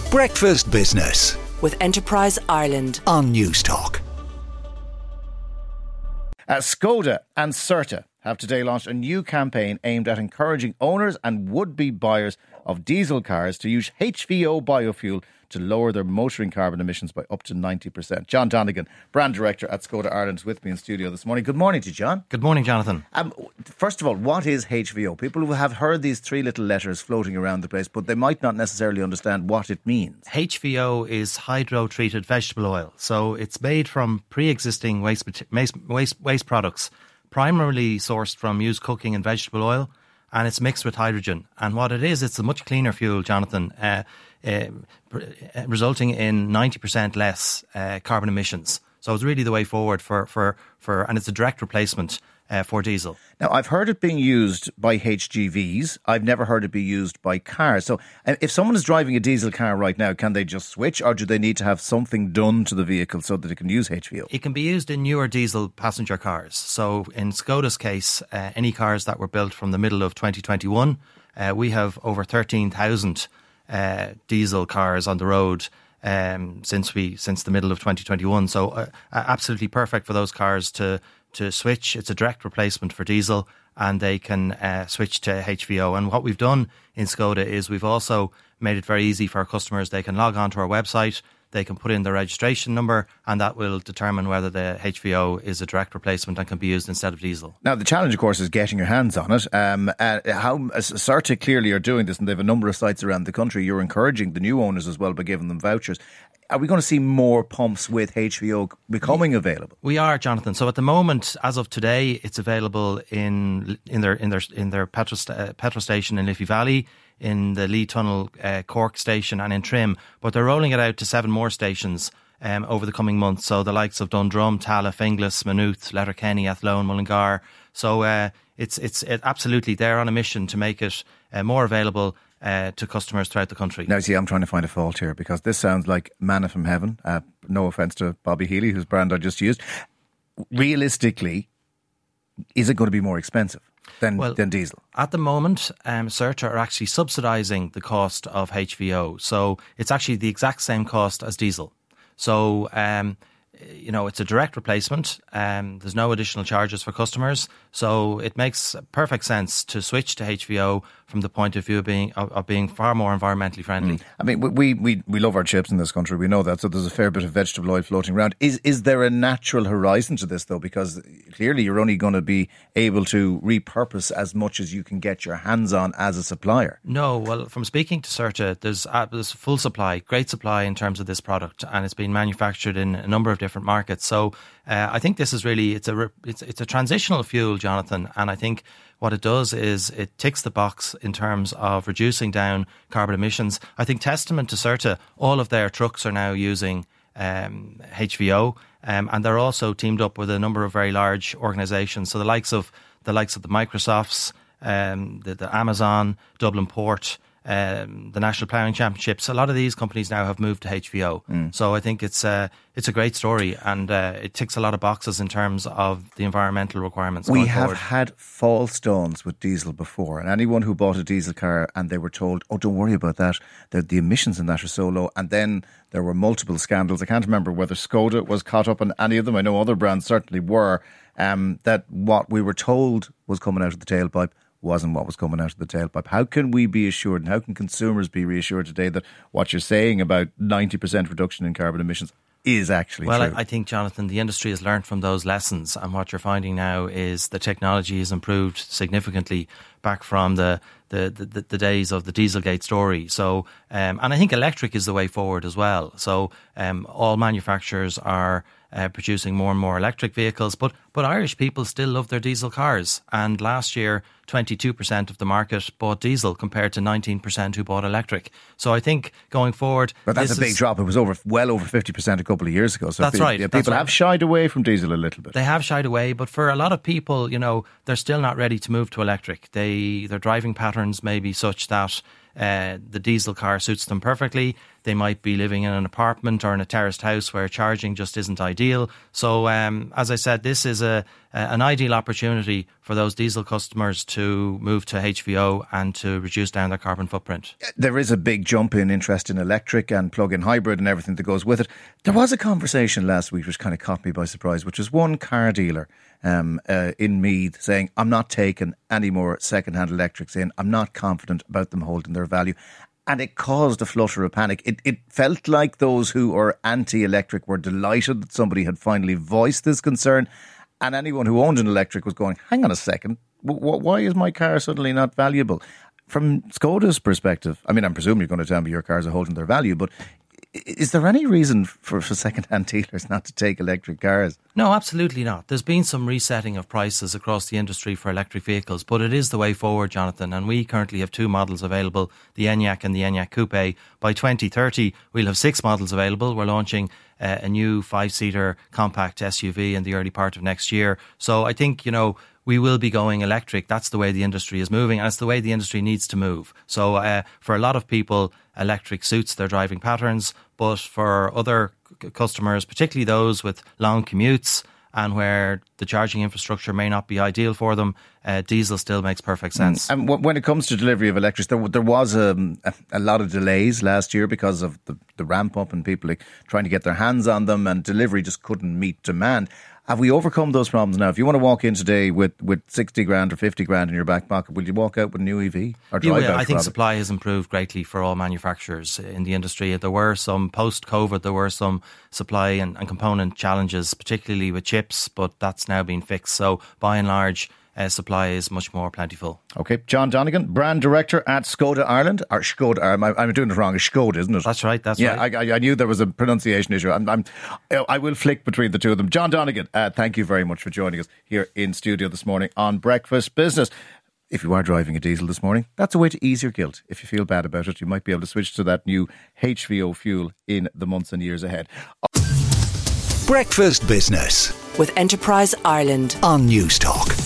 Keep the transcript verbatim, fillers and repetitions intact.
Breakfast Business with Enterprise Ireland on Newstalk. Uh, Skoda and CERTA have today launched a new campaign aimed at encouraging owners and would-be buyers of diesel cars to use H V O biofuel to lower their motoring carbon emissions by up to ninety percent. John Donegan, Brand Director at Skoda Ireland, is with me in studio this morning. Good morning to you, John. Good morning, Jonathan. Um, first of all, what is H V O? People who have heard these three little letters floating around the place, but they might not necessarily understand what it means. H V O is hydro-treated vegetable oil. So it's made from pre-existing waste, waste, waste products, primarily sourced from used cooking and vegetable oil, and it's mixed with hydrogen. And what it is, it's a much cleaner fuel, Jonathan, uh, uh, resulting in ninety percent less uh, carbon emissions. So it's really the way forward for, for, for and it's a direct replacement uh, for diesel. Now, I've heard it being used by H G Vs. I've never heard it be used by cars. So uh, if someone is driving a diesel car right now, can they just switch, or do they need to have something done to the vehicle so that it can use H V O? It can be used in newer diesel passenger cars. So in Skoda's case, uh, any cars that were built from the middle of twenty twenty-one, uh, we have over thirteen thousand uh, diesel cars on the road um, since we since the middle of twenty twenty-one. So uh, absolutely perfect for those cars to to switch. It's a direct replacement for diesel, and they can uh, switch to H V O. And what we've done in Skoda is we've also made it very easy for our customers. They can log on to our website, they can put in their registration number, and that will determine whether the H V O is a direct replacement and can be used instead of diesel. Now, the challenge, of course, is getting your hands on it. Um, uh, how uh, CERTA clearly are doing this, and they have a number of sites around the country. You're encouraging the new owners as well by giving them vouchers. Are we going to see more pumps with H V O becoming available? We are, Jonathan. So at the moment, as of today, it's available in in their in their in their petrol, st- uh, petrol station in Liffey Valley, in the Lee Tunnel uh, Cork station, and in Trim. But they're rolling it out to seven more stations um, over the coming months. So the likes of Dundrum, Tallaght, Finglas, Maynooth, Letterkenny, Athlone, Mullingar. So uh, it's it's it, absolutely they're on a mission to make it uh, more available Uh, to customers throughout the country. Now, see, I'm trying to find a fault here, because this sounds like manna from heaven. Uh, no offence to Bobby Healy, whose brand I just used. Realistically, is it going to be more expensive than, well, than diesel? At the moment, um, CERTA are actually subsidising the cost of H V O. So it's actually the exact same cost as diesel. So, um, you know, it's a direct replacement. Um, there's no additional charges for customers. So it makes perfect sense to switch to H V O from the point of view of being of, of being far more environmentally friendly. Mm. I mean, we, we we love our chips in this country. We know that. So there's a fair bit of vegetable oil floating around. Is is there a natural horizon to this, though? Because clearly you're only going to be able to repurpose as much as you can get your hands on as a supplier. No, well, from speaking to CERTA, there's, uh, there's full supply, great supply in terms of this product, and it's been manufactured in a number of different markets. So uh, I think this is really, it's a, it's, it's a transitional fuel, Jonathan, and I think what it does is it ticks the box in terms of reducing down carbon emissions. I think testament to CERTA, all of their trucks are now using um, H V O, um, and they're also teamed up with a number of very large organisations. So the likes of the likes of the Microsofts, um, the, the Amazon, Dublin Port, um, the National Ploughing Championships. A lot of these companies now have moved to H V O. Mm. So I think it's uh, it's a great story, and uh, it ticks a lot of boxes in terms of the environmental requirements going We have forward. had false dawns with diesel before, and anyone who bought a diesel car and they were told, oh, don't worry about that, the, the emissions in that are so low, and then there were multiple scandals. I can't remember whether Skoda was caught up in any of them. I know other brands certainly were, um, that what we were told was coming out of the tailpipe wasn't what was coming out of the tailpipe. How can we be assured, and how can consumers be reassured today that what you're saying about ninety percent reduction in carbon emissions is actually well, true? Well, I, I think, Jonathan, the industry has learned from those lessons, and what you're finding now is the technology has improved significantly back from the the, the, the days of the Dieselgate story. So, um, and I think electric is the way forward as well. So um, all manufacturers are uh, producing more and more electric vehicles, but but Irish people still love their diesel cars. And last year, twenty-two percent of the market bought diesel compared to nineteen percent who bought electric. So I think going forward... But that's a big is, drop. It was over well over fifty percent a couple of years ago. So that's people, right. Yeah, that's people right. have shied away from diesel a little bit. They have shied away, but for a lot of people, you know, they're still not ready to move to electric. They Their driving patterns may be such that uh, the diesel car suits them perfectly. They might be living in an apartment or in a terraced house where charging just isn't ideal. So, um, as I said, this is a, a an ideal opportunity for those diesel customers to move to H V O and to reduce down their carbon footprint. There is a big jump in interest in electric and plug-in hybrid and everything that goes with it. There was a conversation last week which kind of caught me by surprise, which is one car dealer um, uh, in Meath saying, I'm not taking any more second-hand electrics in. I'm not confident about them holding their value. And it caused a flutter of panic. It, it felt like those who are anti-electric were delighted that somebody had finally voiced this concern. And anyone who owned an electric was going, hang on a second, w- w- why is my car suddenly not valuable? From Skoda's perspective, I mean, I'm presuming you're going to tell me your cars are holding their value, but is there any reason for, for second-hand dealers not to take electric cars? No, absolutely not. There's been some resetting of prices across the industry for electric vehicles, but it is the way forward, Jonathan, and we currently have two models available, the Enyaq and the Enyaq Coupe. By twenty thirty, we'll have six models available. We're launching uh, a new five-seater compact S U V in the early part of next year. So I think, you know, we will be going electric. That's the way the industry is moving, and it's the way the industry needs to move. So uh, for a lot of people, electric suits their driving patterns, but for other c- customers, particularly those with long commutes and where the charging infrastructure may not be ideal for them, uh, diesel still makes perfect sense. And w- when it comes to delivery of electrics, there, there was um, a, a lot of delays last year because of the, the ramp up and people like, trying to get their hands on them, and delivery just couldn't meet demand. Have we overcome those problems now? If you want to walk in today with, with sixty grand or fifty grand in your back pocket, will you walk out with a new E V? Or drive will. out, I think rather? Supply has improved greatly for all manufacturers in the industry. There were some, post-COVID, there were some supply and, and component challenges, particularly with chips, but that's now been fixed. So by and large, Uh, supply is much more plentiful. Okay, John Donegan, brand director at Skoda Ireland, or Skoda. I'm, I'm doing it wrong. It's Skoda, isn't it? That's right. That's yeah, right. Yeah, I, I knew there was a pronunciation issue. I'm, I'm, I will flick between the two of them. John Donegan, uh, thank you very much for joining us here in studio this morning on Breakfast Business. If you are driving a diesel this morning, that's a way to ease your guilt. If you feel bad about it, you might be able to switch to that new H V O fuel in the months and years ahead. Breakfast Business with Enterprise Ireland on News Talk.